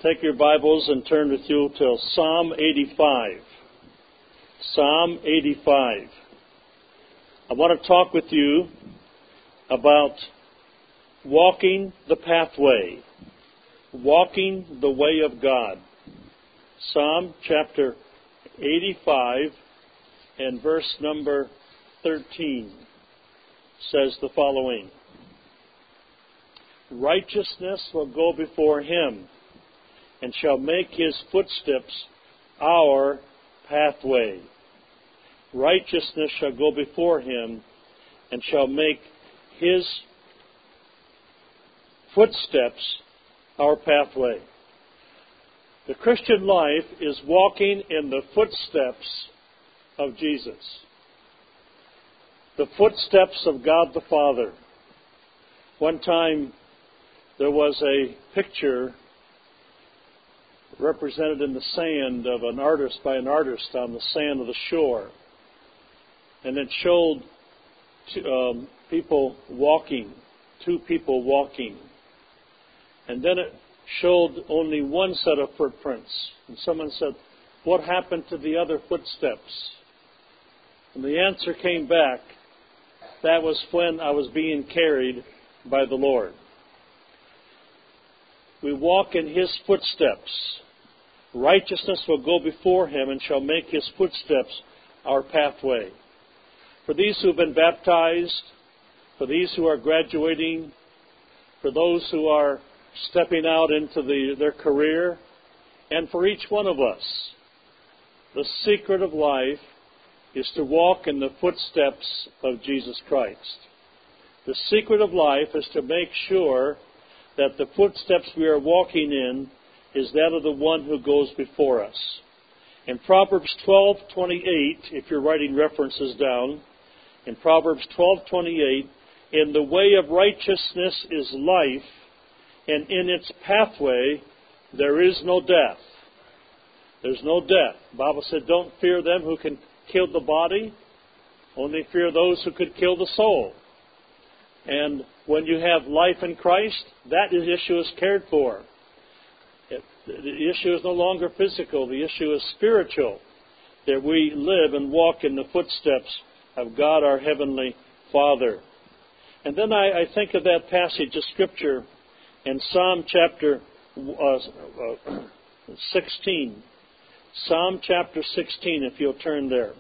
Take your Bibles and turn with you to Psalm 85. Psalm 85. I want to talk with you about walking the pathway, walking the way of God. Psalm chapter 85 and verse number 13 says the following: Righteousness will go before him, and shall make his footsteps our pathway. Righteousness shall go before him, and shall make his footsteps our pathway. The Christian life is walking in the footsteps of Jesus. The footsteps of God the Father. One time there was a picture represented in the sand of an artist on the sand of the shore. And it showed people walking, two people walking. And then it showed only one set of footprints. And someone said, what happened to the other footsteps? And the answer came back, that was when I was being carried by the Lord. We walk in his footsteps. Righteousness will go before him and shall make his footsteps our pathway. For these who have been baptized, for these who are graduating, for those who are stepping out into their career, and for each one of us, the secret of life is to walk in the footsteps of Jesus Christ. The secret of life is to make sure that the footsteps we are walking in is that of the one who goes before us. In Proverbs 12:28, if you're writing references down, in Proverbs 12:28, in the way of righteousness is life, and in its pathway there is no death. There's no death. The Bible said, don't fear them who can kill the body, only fear those who could kill the soul. And when you have life in Christ, that issue is cared for. The issue is no longer physical. The issue is spiritual, that we live and walk in the footsteps of God our Heavenly Father. And then I think of that passage of Scripture in Psalm chapter 16. Psalm chapter 16, if you'll turn there.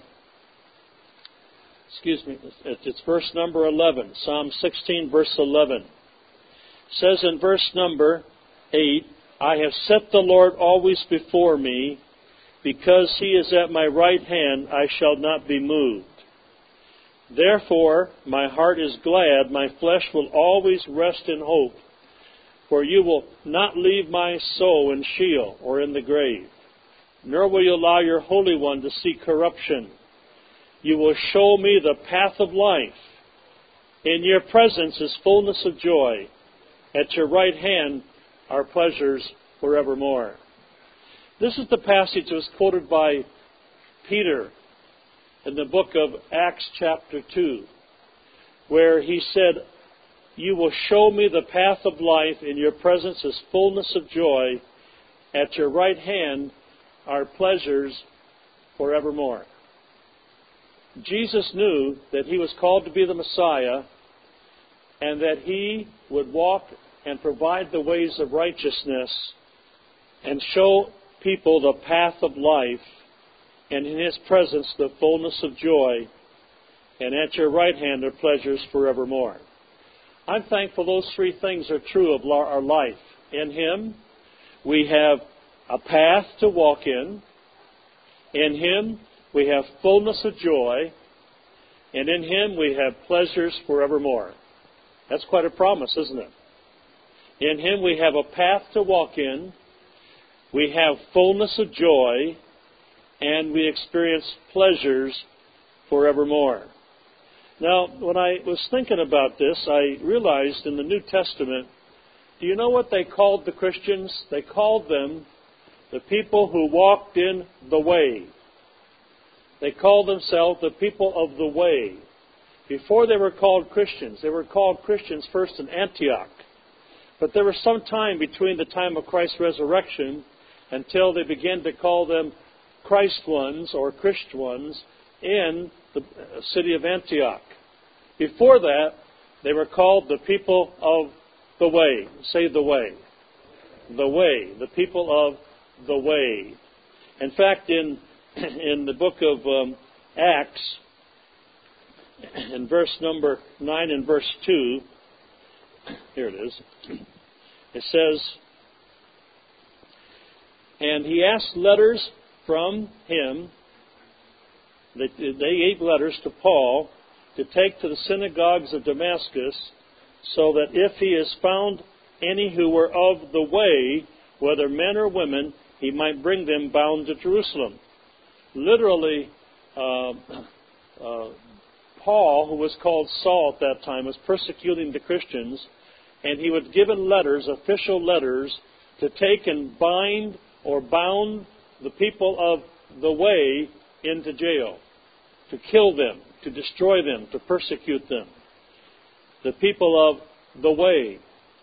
It's verse number 11. Psalm 16, verse 11. It says in verse number 8, I have set the Lord always before me. Because he is at my right hand, I shall not be moved. Therefore, my heart is glad, my flesh will always rest in hope. For you will not leave my soul in Sheol or in the grave, nor will you allow your Holy One to see corruption. You will show me the path of life. In your presence is fullness of joy. At your right hand are pleasures forevermore. This is the passage that was quoted by Peter in the book of Acts chapter 2, where he said, you will show me the path of life. In your presence is fullness of joy. At your right hand are pleasures forevermore. Jesus knew that he was called to be the Messiah, and that he would walk and provide the ways of righteousness and show people the path of life, and in his presence the fullness of joy, and at your right hand are pleasures forevermore. I'm thankful those three things are true of our life. In him we have a path to walk in. In him we have fullness of joy, and in him we have pleasures forevermore. That's quite a promise, isn't it? In him we have a path to walk in, we have fullness of joy, and we experience pleasures forevermore. Now, when I was thinking about this, I realized in the New Testament, do you know what they called the Christians? They called them the people who walked in the way. They called themselves the people of the way. Before they were called Christians, they were called Christians first in Antioch. But there was some time between the time of Christ's resurrection until they began to call them Christ ones or Christ ones in the city of Antioch. Before that, they were called the people of the way. Say the way. The way. The people of the way. In fact, in the book of Acts, in verse number 9 and verse 2, here it is, it says, and he asked letters from him, they gave letters to Paul to take to the synagogues of Damascus, so that if he has found any who were of the way, whether men or women, he might bring them bound to Jerusalem. Literally, Paul, who was called Saul at that time, was persecuting the Christians, and he was given letters, official letters, to take and bind or bound the people of the way into jail, to kill them, to destroy them, to persecute them. The people of the way.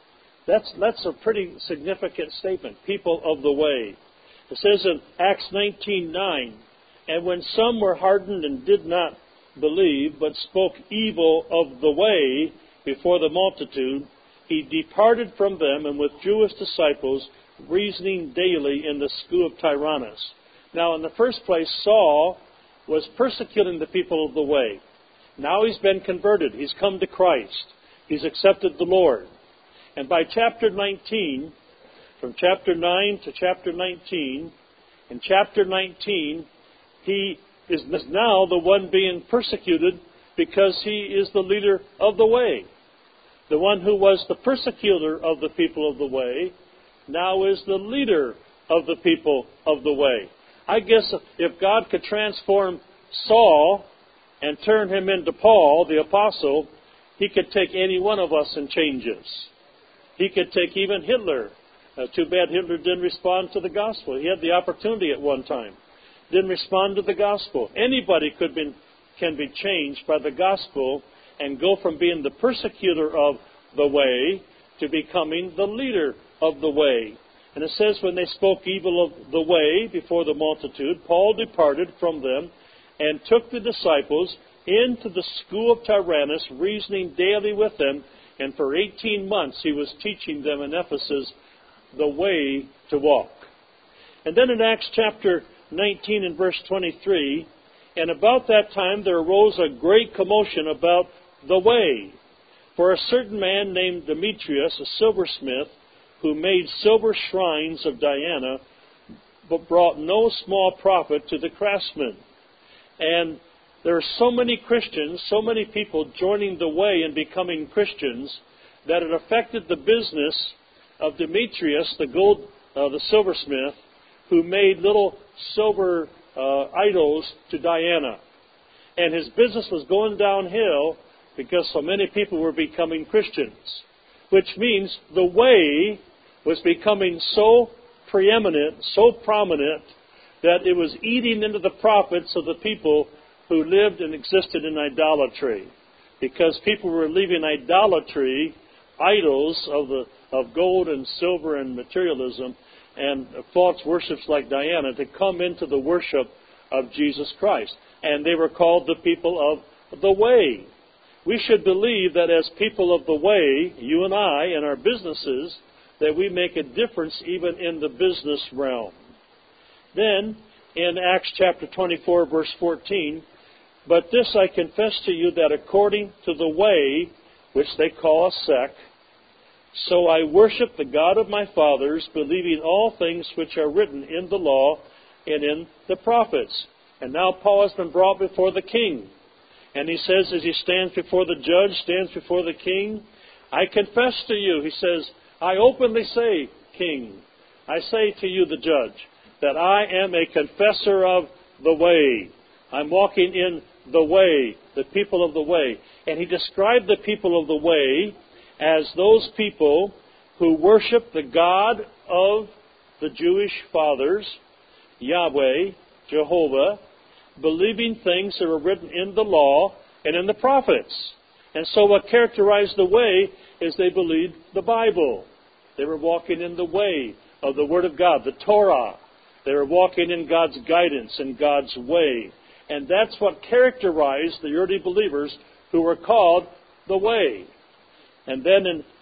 That's a pretty significant statement. People of the way. It says in Acts 19:9, and when some were hardened and did not believe, but spoke evil of the way before the multitude, he departed from them and withdrew his disciples, reasoning daily in the school of Tyrannus. Now, in the first place, Saul was persecuting the people of the way. Now he's been converted. He's come to Christ. He's accepted the Lord. And by chapter 19, from chapter 9 to chapter 19, in chapter 19, he is now the one being persecuted because he is the leader of the way. The one who was the persecutor of the people of the way now is the leader of the people of the way. I guess if God could transform Saul and turn him into Paul, the apostle, he could take any one of us and change us. He could take even Hitler. Too bad Hitler didn't respond to the gospel. He had the opportunity at one time. Didn't respond to the gospel. Anybody can be changed by the gospel and go from being the persecutor of the way to becoming the leader of the way. And it says, when they spoke evil of the way before the multitude, Paul departed from them and took the disciples into the school of Tyrannus, reasoning daily with them. And for 18 months he was teaching them in Ephesus the way to walk. And then in Acts chapter 19 and verse 23, and about that time there arose a great commotion about the way. For a certain man named Demetrius, a silversmith, who made silver shrines of Diana, but brought no small profit to the craftsmen. And there are so many Christians, so many people joining the way and becoming Christians, that it affected the business of Demetrius, the silversmith, who made little silver idols to Diana. And his business was going downhill because so many people were becoming Christians, which means the way was becoming so preeminent, so prominent, that it was eating into the profits of the people who lived and existed in idolatry. Because people were leaving idolatry, idols of gold and silver and materialism, and false worships like Diana, to come into the worship of Jesus Christ. And they were called the people of the way. We should believe that as people of the way, you and I, in our businesses, that we make a difference even in the business realm. Then, in Acts chapter 24, verse 14, but this I confess to you, that according to the way, which they call a sect, so I worship the God of my fathers, believing all things which are written in the law and in the prophets. And now Paul has been brought before the king. And he says, as he stands before the judge, stands before the king, I confess to you, he says, I openly say, king, I say to you, the judge, that I am a confessor of the way. I'm walking in the way, the people of the way. And he described the people of the way as those people who worship the God of the Jewish fathers, Yahweh, Jehovah, believing things that are written in the law and in the prophets. And so what characterized the way is they believed the Bible. They were walking in the way of the Word of God, the Torah. They were walking in God's guidance and God's way. And that's what characterized the early believers who were called the Way. And then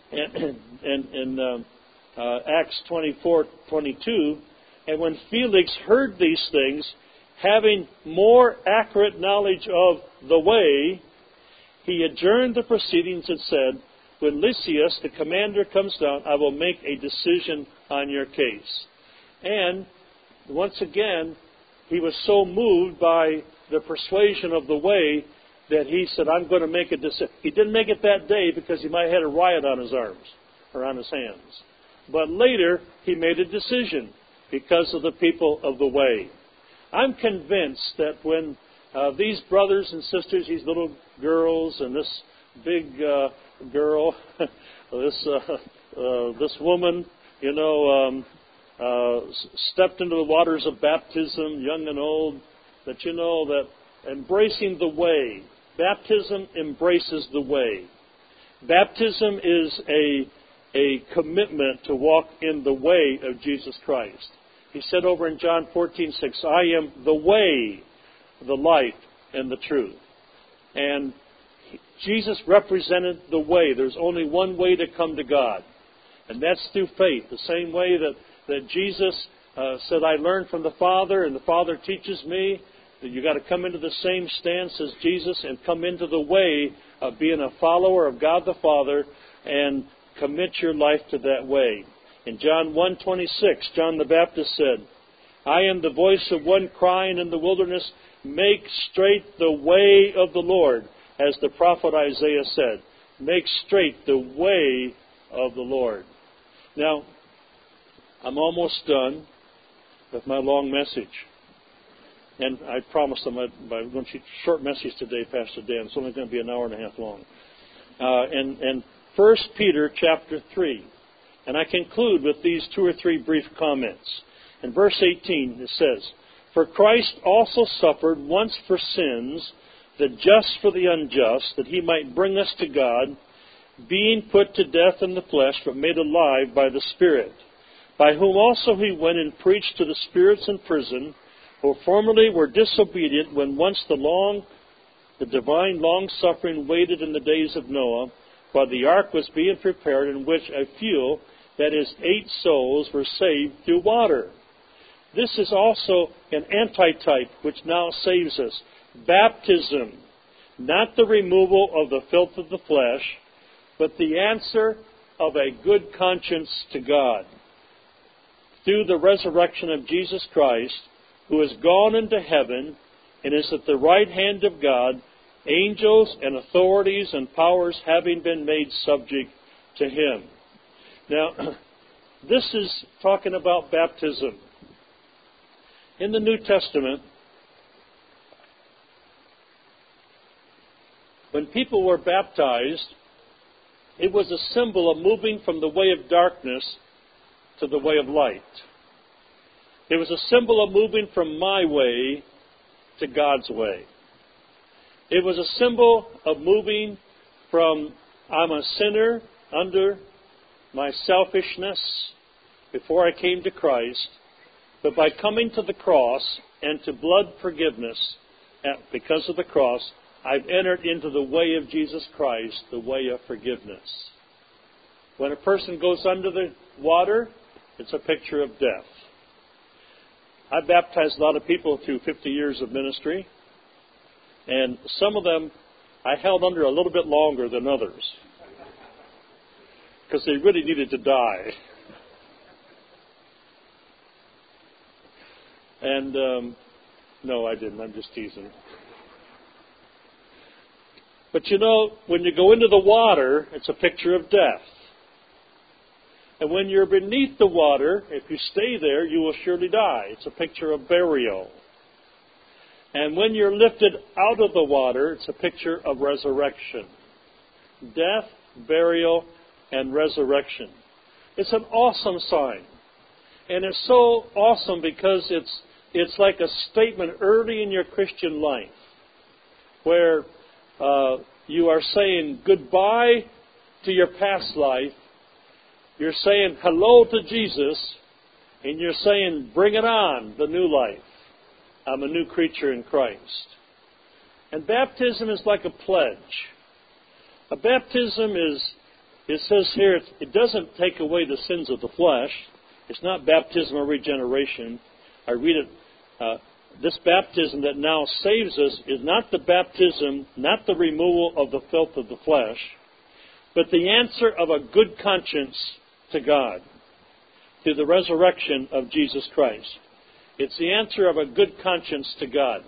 in Acts 24:22, and when Felix heard these things, having more accurate knowledge of the Way, he adjourned the proceedings and said, when Lysias, the commander, comes down, I will make a decision on your case. And once again, he was so moved by the persuasion of the Way that he said, I'm going to make a decision. He didn't make it that day because he might have had a riot on his arms or on his hands. But later, he made a decision because of the people of the Way. I'm convinced that when these brothers and sisters, these little girls and this big girl, this woman, stepped into the waters of baptism, young and old, that that embracing the Way, baptism embraces the Way. Baptism is a commitment to walk in the way of Jesus Christ. He said over in John 14:6, I am the way, the life, and the truth. And Jesus represented the way. There's only one way to come to God, and that's through faith. The same way that Jesus said, I learned from the Father, and the Father teaches me. That you've got to come into the same stance as Jesus and come into the way of being a follower of God the Father and commit your life to that way. In John 1:26, John the Baptist said, I am the voice of one crying in the wilderness, make straight the way of the Lord, as the prophet Isaiah said. Make straight the way of the Lord. Now, I'm almost done with my long message. And I promised them I'm going to shoot a short message today, Pastor Dan. It's only going to be an hour and a half long. And 1 Peter chapter 3. And I conclude with these two or three brief comments. In verse 18 it says, For Christ also suffered once for sins, the just for the unjust, that he might bring us to God, being put to death in the flesh, but made alive by the Spirit, by whom also he went and preached to the spirits in prison, who formerly were disobedient when once the divine long-suffering waited in the days of Noah, while the ark was being prepared, in which a few, that is 8 souls, were saved through water. This is also an antitype which now saves us. Baptism, not the removal of the filth of the flesh, but the answer of a good conscience to God. Through the resurrection of Jesus Christ, who has gone into heaven and is at the right hand of God, angels and authorities and powers having been made subject to him. Now, this is talking about baptism. In the New Testament, when people were baptized, it was a symbol of moving from the way of darkness to the way of light. It was a symbol of moving from my way to God's way. It was a symbol of moving from I'm a sinner under my selfishness before I came to Christ, but by coming to the cross and to blood forgiveness because of the cross, I've entered into the way of Jesus Christ, the way of forgiveness. When a person goes under the water, it's a picture of death. I baptized a lot of people through 50 years of ministry, and some of them I held under a little bit longer than others because they really needed to die. And no, I didn't. I'm just teasing. But when you go into the water, it's a picture of death. And when you're beneath the water, if you stay there, you will surely die. It's a picture of burial. And when you're lifted out of the water, it's a picture of resurrection. Death, burial, and resurrection. It's an awesome sign. And it's so awesome because it's like a statement early in your Christian life where you are saying goodbye to your past life You're saying hello to Jesus, and you're saying, bring it on, the new life. I'm a new creature in Christ. And baptism is like a pledge. A baptism is, it says here, it doesn't take away the sins of the flesh. It's not baptism of regeneration. I read it, this baptism that now saves us is not the baptism, not the removal of the filth of the flesh, but the answer of a good conscience to God through the resurrection of Jesus Christ. It's the answer of a good conscience to God.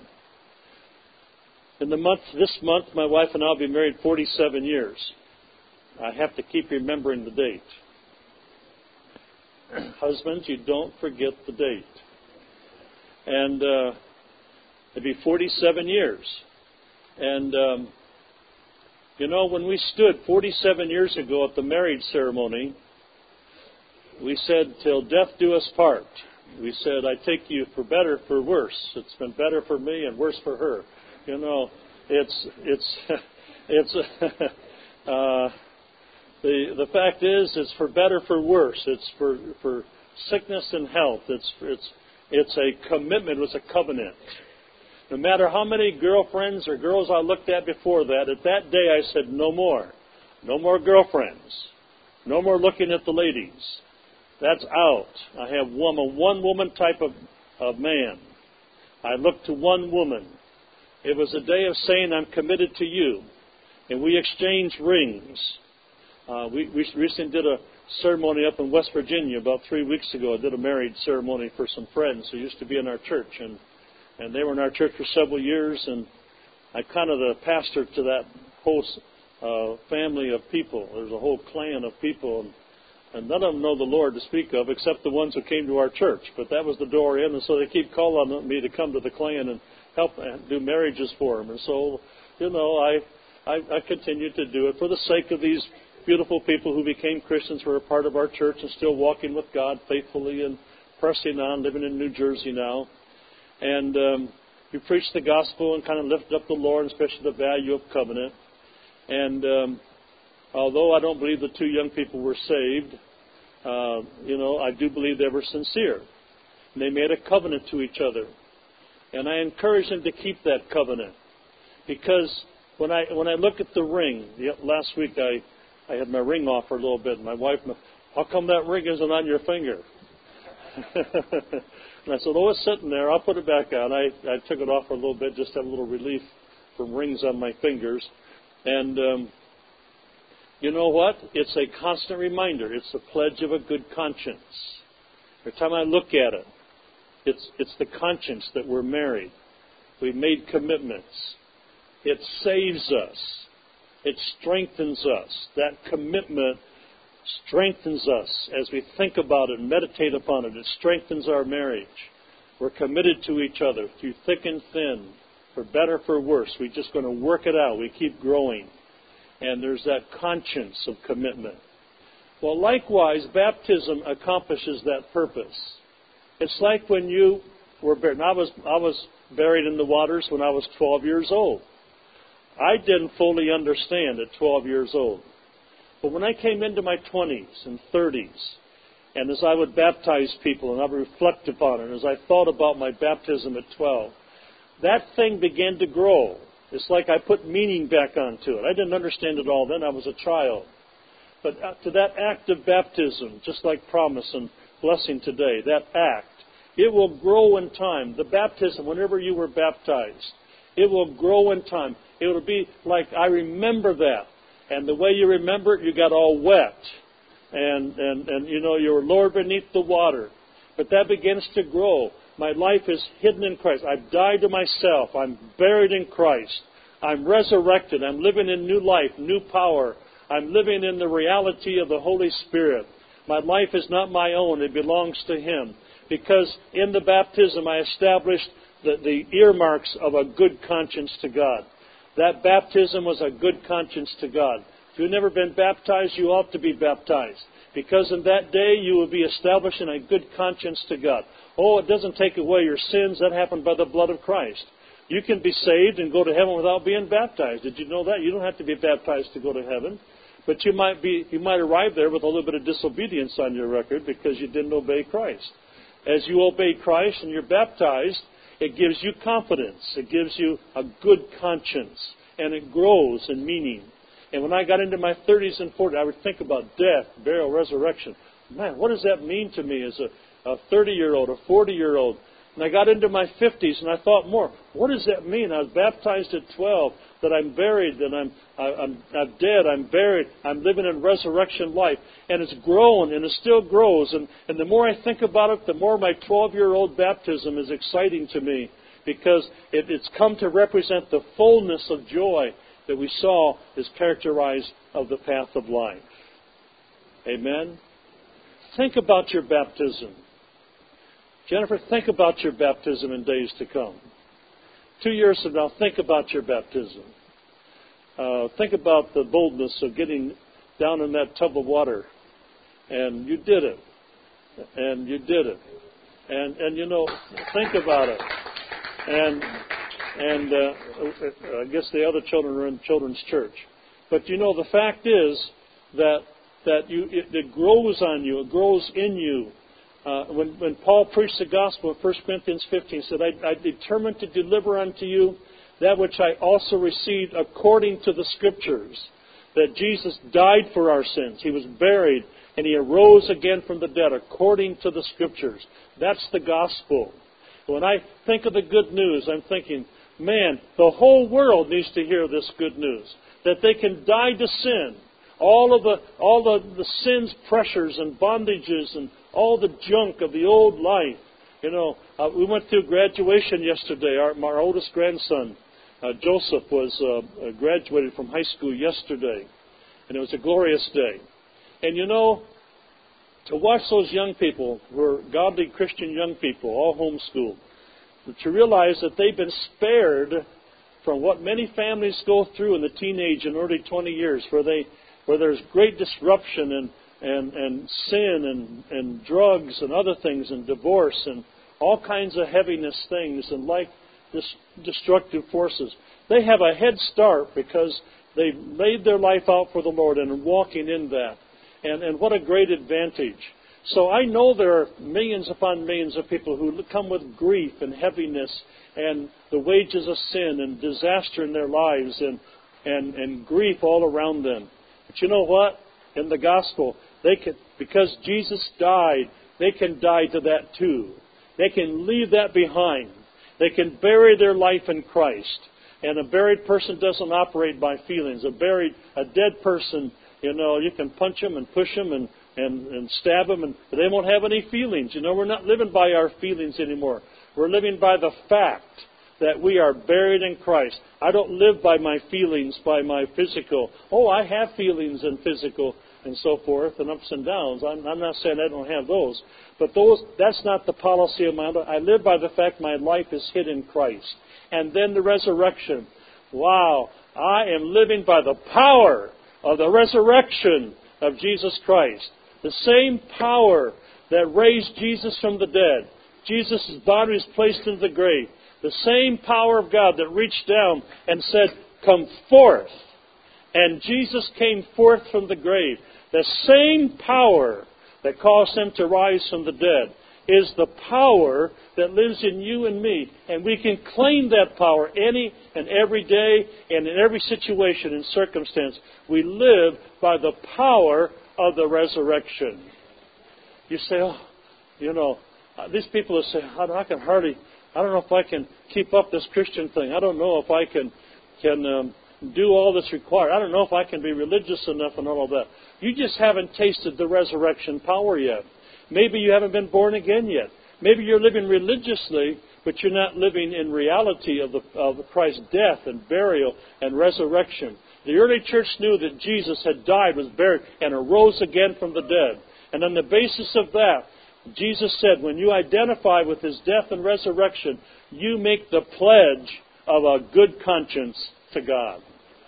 This month, my wife and I will be married 47 years. I have to keep remembering the date. Husbands, you don't forget the date. And it'll be 47 years. And, when we stood 47 years ago at the marriage ceremony, we said, till death do us part. We said, I take you for better, for worse. It's been better for me and worse for her. The fact is, it's for better, for worse. It's for sickness and health. It's a commitment. It's a covenant. No matter how many girlfriends or girls I looked at before that, at that day I said, no more. No more girlfriends. No more looking at the ladies. That's out. I have one woman type of man. I look to one woman. It was a day of saying, I'm committed to you. And we exchanged rings. We recently did a ceremony up in West Virginia about 3 weeks ago. I did a marriage ceremony for some friends who used to be in our church. And they were in our church for several years. And I kind of the pastor to that whole family of people. There's a whole clan of people. And none of them know the Lord to speak of except the ones who came to our church. But that was the door in. And so they keep calling on me to come to the clan and help do marriages for them. And so, I continue to do it for the sake of these beautiful people who became Christians, who are a part of our church and still walking with God faithfully and pressing on, living in New Jersey now. And we preach the gospel and kind of lift up the Lord, especially the value of covenant. And although I don't believe the two young people were saved, I do believe they were sincere. And they made a covenant to each other. And I encourage them to keep that covenant. Because when I look at the ring, last week I had my ring off for a little bit, and my wife, how come that ring isn't on your finger? And I said, it's sitting there. I'll put it back on. I took it off for a little bit, just to have a little relief from rings on my fingers. And you know what? It's a constant reminder. It's the pledge of a good conscience. Every time I look at it, it's the conscience that we're married. We've made commitments. It saves us. It strengthens us. That commitment strengthens us as we think about it and meditate upon it. It strengthens our marriage. We're committed to each other through thick and thin, for better, for worse. We're just going to work it out. We keep growing. And there's that conscience of commitment. Well, likewise, baptism accomplishes that purpose. It's like when you were buried. I was buried in the waters when I was 12 years old. I didn't fully understand at 12 years old. But when I came into my 20s and 30s, and as I would baptize people and I would reflect upon it, as I thought about my baptism at 12, that thing began to grow. It's like I put meaning back onto it. I didn't understand it all then. I was a child. But to that act of baptism, just like promise and blessing today, that act, it will grow in time. The baptism, whenever you were baptized, it will grow in time. It will be like, I remember that. And the way you remember it, you got all wet. And you were lowered beneath the water. But that begins to grow. My life is hidden in Christ. I've died to myself. I'm buried in Christ. I'm resurrected. I'm living in new life, new power. I'm living in the reality of the Holy Spirit. My life is not my own. It belongs to Him. Because in the baptism, I established the earmarks of a good conscience to God. That baptism was a good conscience to God. If you've never been baptized, you ought to be baptized. Because in that day, you will be establishing a good conscience to God. Oh, it doesn't take away your sins. That happened by the blood of Christ. You can be saved and go to heaven without being baptized. Did you know that? You don't have to be baptized to go to heaven. But you might arrive there with a little bit of disobedience on your record because you didn't obey Christ. As you obey Christ and you're baptized, it gives you confidence. It gives you a good conscience. And it grows in meaning. And when I got into my 30s and 40s, I would think about death, burial, resurrection. Man, what does that mean to me as a 30-year-old, a 40-year-old? And I got into my 50s and I thought more, what does that mean? I was baptized at 12, that I'm buried, that I'm dead, I'm buried, I'm living in resurrection life. And it's grown and it still grows. And the more I think about it, the more my 12-year-old baptism is exciting to me because it's come to represent the fullness of joy that we saw is characterized of the path of life. Amen? Think about your baptism. Jennifer, think about your baptism in days to come. 2 years from now, think about your baptism. Think about the boldness of getting down in that tub of water. And you did it. And you did it. And you know, think about it. And I guess the other children are in children's church. But you know, the fact is that it grows on you. It grows in you. When Paul preached the gospel in 1 Corinthians 15, he said, I determined to deliver unto you that which I also received according to the Scriptures, that Jesus died for our sins. He was buried, and He arose again from the dead according to the Scriptures. That's the gospel. When I think of the good news, I'm thinking, man, the whole world needs to hear this good news, that they can die to sin. All of the sin's pressures and bondages and all the junk of the old life. You know, we went through graduation yesterday. Our oldest grandson, Joseph, was graduated from high school yesterday. And it was a glorious day. And you know, to watch those young people, who are godly Christian young people, all homeschooled, to realize that they've been spared from what many families go through in the teenage and early 20 years, where there's great disruption and sin and drugs and other things and divorce and all kinds of heaviness things and like destructive forces. They have a head start because they've laid their life out for the Lord and are walking in that. And what a great advantage. So I know there are millions upon millions of people who come with grief and heaviness and the wages of sin and disaster in their lives and grief all around them. But you know what? In the gospel, they can, because Jesus died, they can die to that too. They can leave that behind. They can bury their life in Christ. And a buried person doesn't operate by feelings. A dead person, you know, you can punch them and push them and stab them, but they won't have any feelings. You know, we're not living by our feelings anymore. We're living by the fact that we are buried in Christ. I don't live by my feelings, by my physical. Oh, I have feelings and physical and so forth and ups and downs. I'm not saying I don't have those. But that's not the policy of my life. I live by the fact my life is hid in Christ. And then the resurrection. Wow, I am living by the power of the resurrection of Jesus Christ. The same power that raised Jesus from the dead. Jesus' body was placed into the grave. The same power of God that reached down and said, come forth. And Jesus came forth from the grave. The same power that caused Him to rise from the dead is the power that lives in you and me. And we can claim that power any and every day and in every situation and circumstance. We live by the power of the resurrection. You say, oh, you know, these people will say, I don't know if I can keep up this Christian thing. I don't know if I can do all that's required. I don't know if I can be religious enough and all of that. You just haven't tasted the resurrection power yet. Maybe you haven't been born again yet. Maybe you're living religiously, but you're not living in reality of Christ's death and burial and resurrection. The early church knew that Jesus had died, was buried, and arose again from the dead. And on the basis of that, Jesus said, when you identify with His death and resurrection, you make the pledge of a good conscience to God.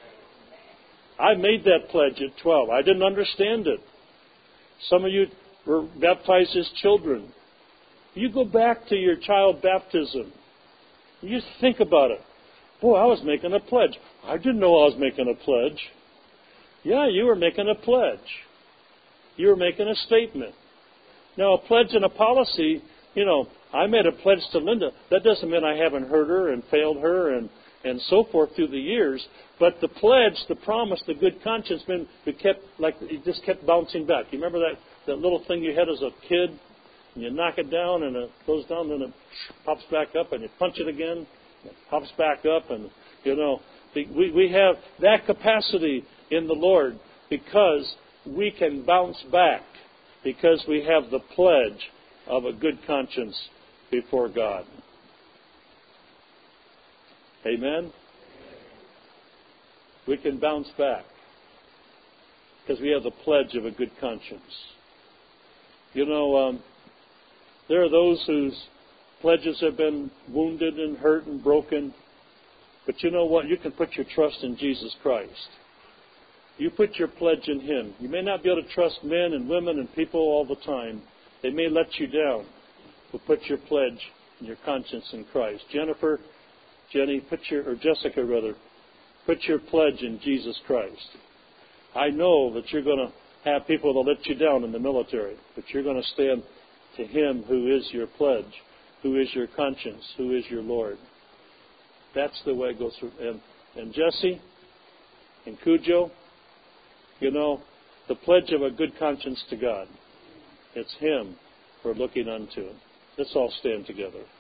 I made that pledge at 12. I didn't understand it. Some of you were baptized as children. You go back to your child baptism. You just think about it. Boy, I was making a pledge. I didn't know I was making a pledge. Yeah, you were making a pledge. You were making a statement. Now, a pledge and a policy, I made a pledge to Linda. That doesn't mean I haven't hurt her and failed her and so forth through the years. But the pledge, the promise, the good conscience, it just kept bouncing back. You remember that little thing you had as a kid? And you knock it down and it goes down, then it pops back up, and you punch it again, it pops back up, and we have that capacity in the Lord because we can bounce back because we have the pledge of a good conscience before God. Amen? We can bounce back because we have the pledge of a good conscience. There are those whose pledges have been wounded and hurt and broken. But you know what? You can put your trust in Jesus Christ. You put your pledge in Him. You may not be able to trust men and women and people all the time. They may let you down. But put your pledge and your conscience in Christ. Jessica, put your pledge in Jesus Christ. I know that you're going to have people that let you down in the military, but you're going to stand to Him who is your pledge, who is your conscience, who is your Lord. That's the way it goes through. And Jesse and Cujo, the pledge of a good conscience to God. It's Him we're looking unto. Let's all stand together.